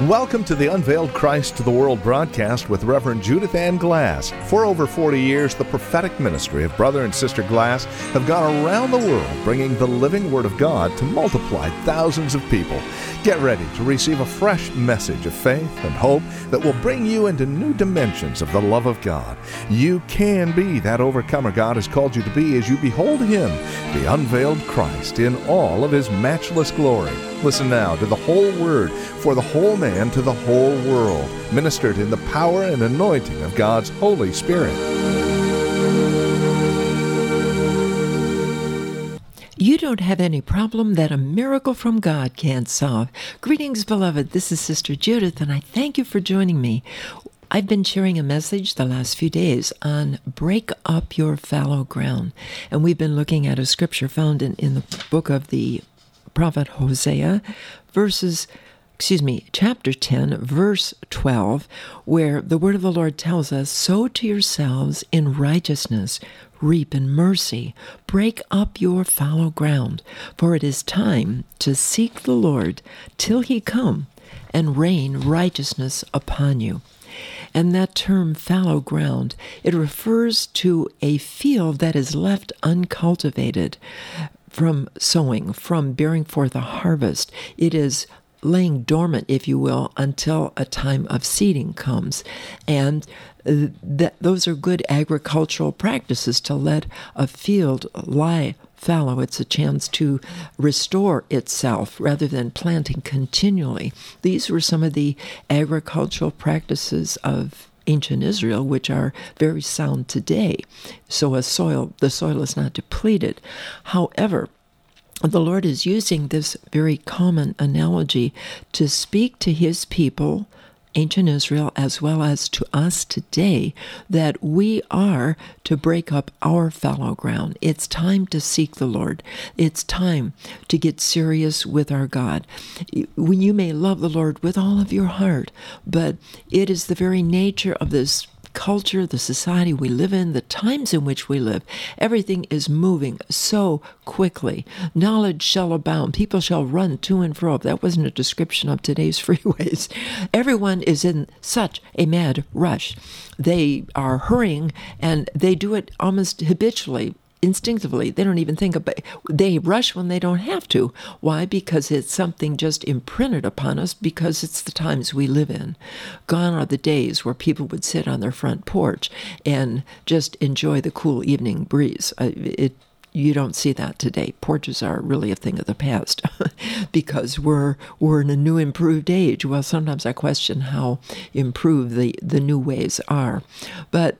Welcome to the Unveiled Christ to the World broadcast with Reverend Judith Ann Glass. For over 40 years, the prophetic ministry of Brother and Sister Glass have gone around the world bringing the living Word of God to multiply thousands of people. Get ready to receive a fresh message of faith and hope that will bring you into new dimensions of the love of God. You can be that overcomer God has called you to be as you behold Him, the unveiled Christ, in all of His matchless glory. Listen now to the whole Word for the whole man to the whole world, ministered in the power and anointing of God's Holy Spirit. You don't have any problem that a miracle from God can't solve. Greetings, beloved. This is Sister Judith, and I thank you for joining me. I've been sharing a message the last few days on break up your fallow ground, and we've been looking at a scripture found in the book of the prophet Hosea, chapter 10, verse 12, where the word of the Lord tells us, "Sow to yourselves in righteousness, reap in mercy, break up your fallow ground, for it is time to seek the Lord till He come and rain righteousness upon you." And that term, fallow ground, it refers to a field that is left uncultivated from sowing, from bearing forth a harvest. It is laying dormant, if you will, until a time of seeding comes. And those are good agricultural practices, to let a field lie fallow. It's a chance to restore itself rather than planting continually. These were some of the agricultural practices of ancient Israel, which are very sound today. So the soil is not depleted. However, the Lord is using this very common analogy to speak to His people, ancient Israel, as well as to us today, that we are to break up our fallow ground. It's time to seek the Lord. It's time to get serious with our God. You may love the Lord with all of your heart, but it is the very nature of this culture, the society we live in, the times in which we live. Everything is moving so quickly. Knowledge shall abound. People shall run to and fro. That wasn't a description of today's freeways. Everyone is in such a mad rush. They are hurrying, and they do it almost habitually, instinctively. They don't even think about it. They rush when they don't have to. Why? Because it's something just imprinted upon us, because it's the times we live in. Gone are the days where people would sit on their front porch and just enjoy the cool evening breeze. You don't see that today. Porches are really a thing of the past because we're in a new improved age. Well, sometimes I question how improved the new ways are. But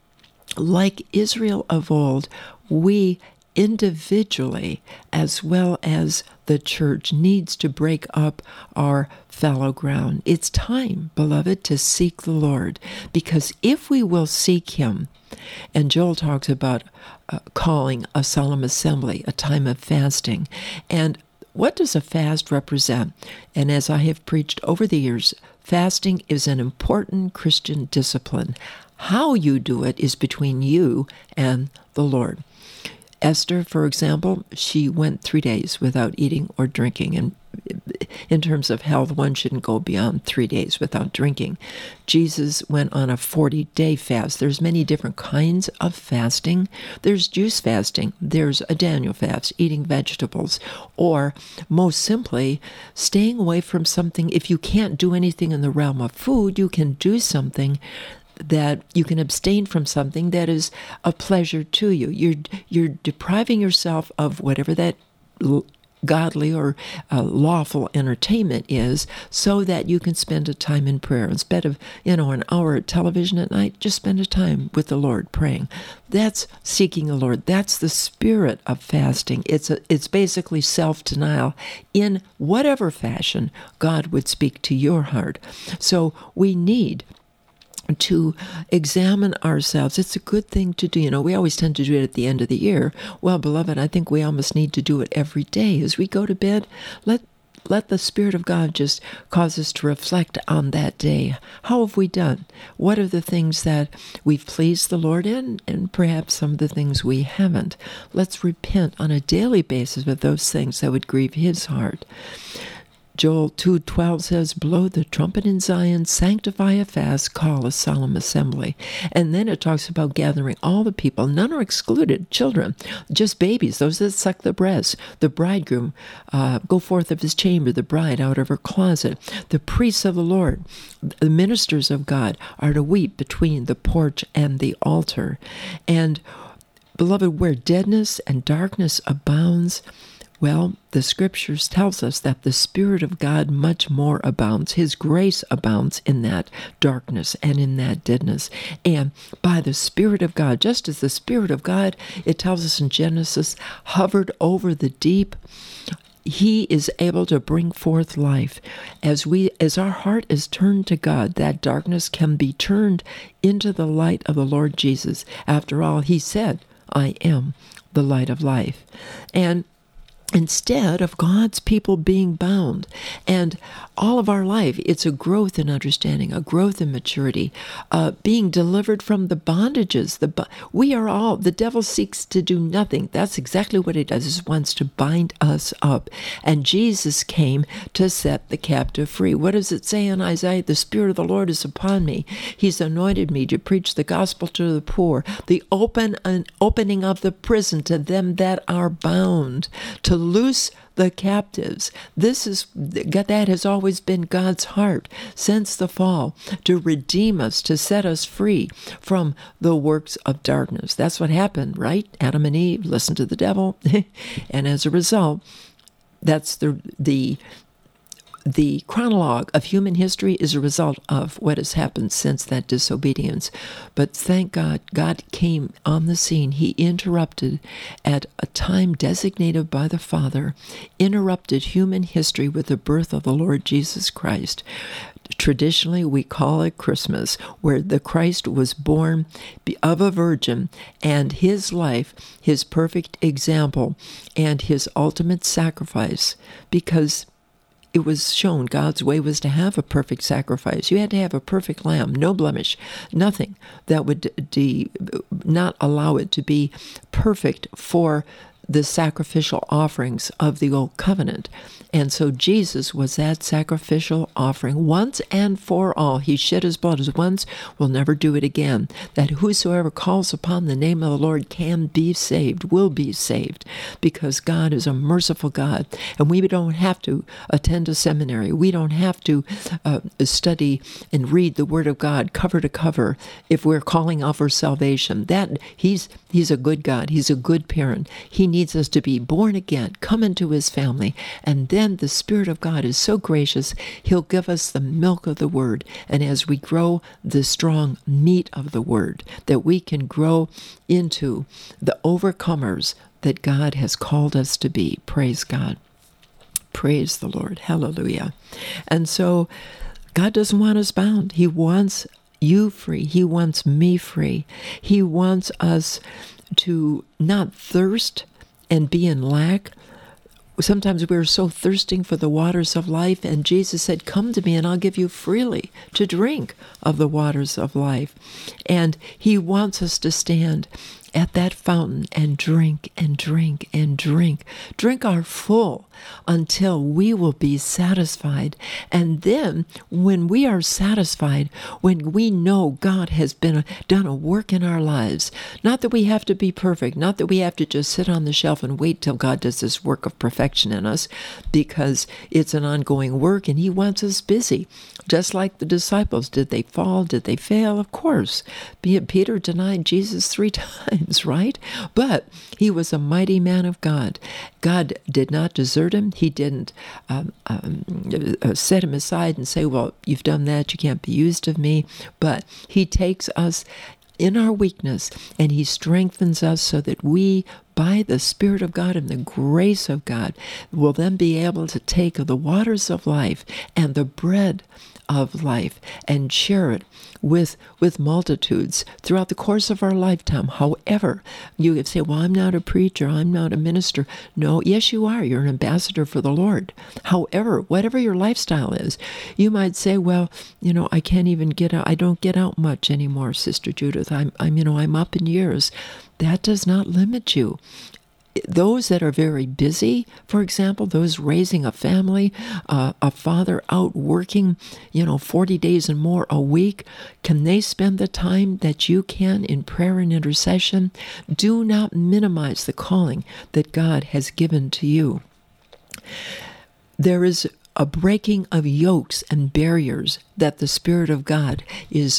like Israel of old, we individually, as well as the church, needs to break up our fallow ground. It's time, beloved, to seek the Lord, because if we will seek Him, and Joel talks about calling a solemn assembly, a time of fasting, and what does a fast represent? And as I have preached over the years, fasting is an important Christian discipline. How you do it is between you and the Lord. Esther, for example, she went 3 days without eating or drinking. And in terms of health, one shouldn't go beyond 3 days without drinking. Jesus went on a 40-day fast. There's many different kinds of fasting. There's juice fasting. There's a Daniel fast, eating vegetables. Or, most simply, staying away from something. If you can't do anything in the realm of food, you can do something that you can abstain from, something that is a pleasure to you. You're depriving yourself of whatever that godly or lawful entertainment is, so that you can spend a time in prayer. Instead of, an hour at television at night, just spend a time with the Lord praying. That's seeking the Lord. That's the spirit of fasting. It's basically self-denial in whatever fashion God would speak to your heart. So we need to examine ourselves. It's a good thing to do. We always tend to do it at the end of the year. Well, beloved, I think we almost need to do it every day. As we go to bed, let the Spirit of God just cause us to reflect on that day. How have we done? What are the things that we've pleased the Lord in, and perhaps some of the things we haven't? Let's repent on a daily basis of those things that would grieve His heart. Joel 2:12 says, blow the trumpet in Zion, sanctify a fast, call a solemn assembly. And then it talks about gathering all the people. None are excluded. Children, just babies, those that suck the breast. The bridegroom, go forth of his chamber, the bride out of her closet. The priests of the Lord, the ministers of God, are to weep between the porch and the altar. And beloved, where deadness and darkness abounds, well, the Scriptures tells us that the Spirit of God much more abounds. His grace abounds in that darkness and in that deadness. And by the Spirit of God, just as the Spirit of God, it tells us in Genesis, hovered over the deep, He is able to bring forth life. As our heart is turned to God, that darkness can be turned into the light of the Lord Jesus. After all, He said, I am the light of life. And instead of God's people being bound, and all of our life, it's a growth in understanding, a growth in maturity, being delivered from the bondages. The devil seeks to do nothing. That's exactly what he does, he wants to bind us up. And Jesus came to set the captive free. What does it say in Isaiah? The Spirit of the Lord is upon me. He's anointed me to preach the gospel to the poor, the opening of the prison to them that are bound, to loose the captives. That has always been God's heart since the fall, to redeem us, to set us free from the works of darkness. That's what happened, right? Adam and Eve listened to the devil, and as a result, that's the chronologue of human history is a result of what has happened since that disobedience. But thank God, God came on the scene. He interrupted at a time designated by the Father, interrupted human history with the birth of the Lord Jesus Christ. Traditionally, we call it Christmas, where the Christ was born of a virgin, and his life, his perfect example, and his ultimate sacrifice, because it was shown God's way was to have a perfect sacrifice. You had to have a perfect lamb, no blemish, nothing that would not allow it to be perfect for the sacrificial offerings of the Old Covenant. And so Jesus was that sacrificial offering once and for all. He shed his blood as once, will never do it again. That whosoever calls upon the name of the Lord can be saved, will be saved, because God is a merciful God. And we don't have to attend a seminary. We don't have to study and read the Word of God cover to cover if we're calling out for salvation. That He's a good God. He's a good parent. He needs us to be born again, come into his family, and then the Spirit of God is so gracious, he'll give us the milk of the Word, and as we grow, the strong meat of the Word, that we can grow into the overcomers that God has called us to be. Praise God. Praise the Lord. Hallelujah. And so God doesn't want us bound. He wants you free. He wants me free. He wants us to not thirst and be in lack. Sometimes we're so thirsting for the waters of life, and Jesus said, come to me and I'll give you freely to drink of the waters of life. And he wants us to stand at that fountain and drink and drink and drink. Drink our full until we will be satisfied. And then when we are satisfied, when we know God has done a work in our lives, not that we have to be perfect, not that we have to just sit on the shelf and wait till God does this work of perfection in us, because it's an ongoing work and he wants us busy. Just like the disciples, did they fall? Did they fail? Of course. Peter denied Jesus 3 times, right? But he was a mighty man of God. God did not desert him. He didn't set him aside and say, well, you've done that, you can't be used of me. But he takes us in our weakness and he strengthens us so that we, by the Spirit of God and the grace of God, will then be able to take the waters of life and the bread of life and share it with multitudes throughout the course of our lifetime. However, you say, well, I'm not a preacher, I'm not a minister. No, yes, you are. You're an ambassador for the Lord. However, whatever your lifestyle is, you might say, well, I can't even get out. I don't get out much anymore, Sister Judith. I'm up in years. That does not limit you. those that are very busy, for example, those raising a family, a father out working, 40 days and more a week, can they spend the time that you can in prayer and intercession? Do not minimize the calling that God has given to you. There is a breaking of yokes and barriers that the Spirit of God is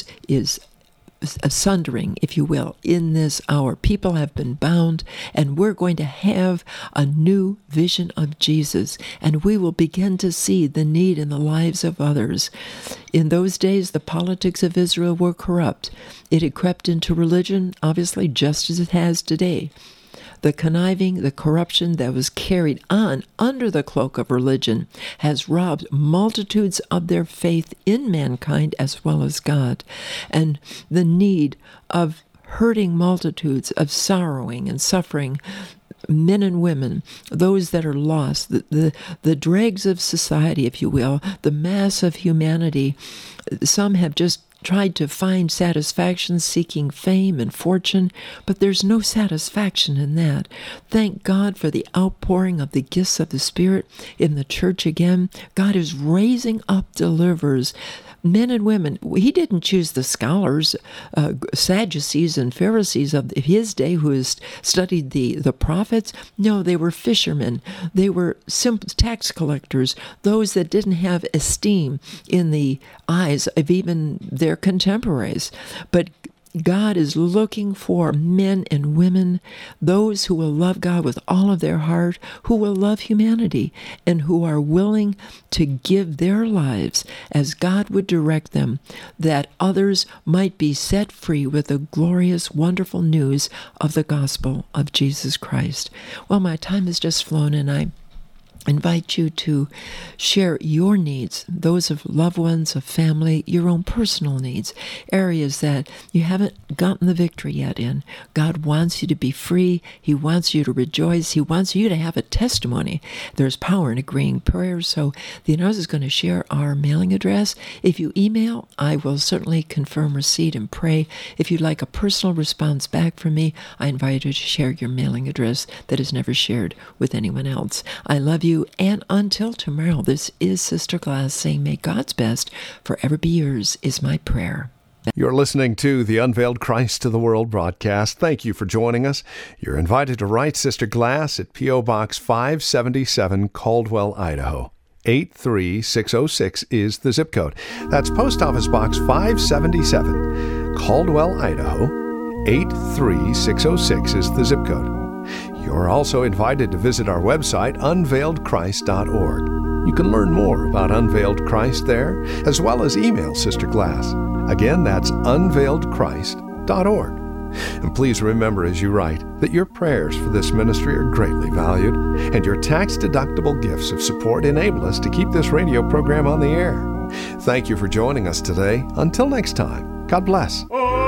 sundering, if you will, in this hour. People have been bound, and we're going to have a new vision of Jesus, and we will begin to see the need in the lives of others. In those days, the politics of Israel were corrupt. It had crept into religion, obviously, just as it has today. The conniving, the corruption that was carried on under the cloak of religion has robbed multitudes of their faith in mankind as well as God. And the need of hurting multitudes, of sorrowing and suffering men and women, those that are lost, the dregs of society, if you will, the mass of humanity. Some have just tried to find satisfaction seeking fame and fortune, but there's no satisfaction in that. Thank God for the outpouring of the gifts of the Spirit in the church again. God is raising up deliverers, men and women. He didn't choose the scholars, Sadducees and Pharisees of his day who studied the prophets. No, they were fishermen. They were simple tax collectors, those that didn't have esteem in the eyes of even their contemporaries. But God is looking for men and women, those who will love God with all of their heart, who will love humanity, and who are willing to give their lives as God would direct them, that others might be set free with the glorious, wonderful news of the gospel of Jesus Christ. Well, my time has just flown, and I invite you to share your needs, those of loved ones, of family, your own personal needs, areas that you haven't gotten the victory yet in. God wants you to be free. He wants you to rejoice. He wants you to have a testimony. There's power in agreeing prayers. So the announcer is going to share our mailing address. If you email, I will certainly confirm receipt and pray. If you'd like a personal response back from me, I invite you to share your mailing address that is never shared with anyone else. I love you. And until tomorrow, this is Sister Glass saying, may God's best forever be yours, is my prayer. You're listening to the Unveiled Christ to the World broadcast. Thank you for joining us. You're invited to write Sister Glass at P.O. Box 577, Caldwell, Idaho. 83606 is the zip code. That's Post Office Box 577, Caldwell, Idaho. 83606 is the zip code. You're also invited to visit our website, unveiledchrist.org. You can learn more about Unveiled Christ there, as well as email Sister Glass. Again, that's unveiledchrist.org. And please remember as you write that your prayers for this ministry are greatly valued, and your tax-deductible gifts of support enable us to keep this radio program on the air. Thank you for joining us today. Until next time, God bless.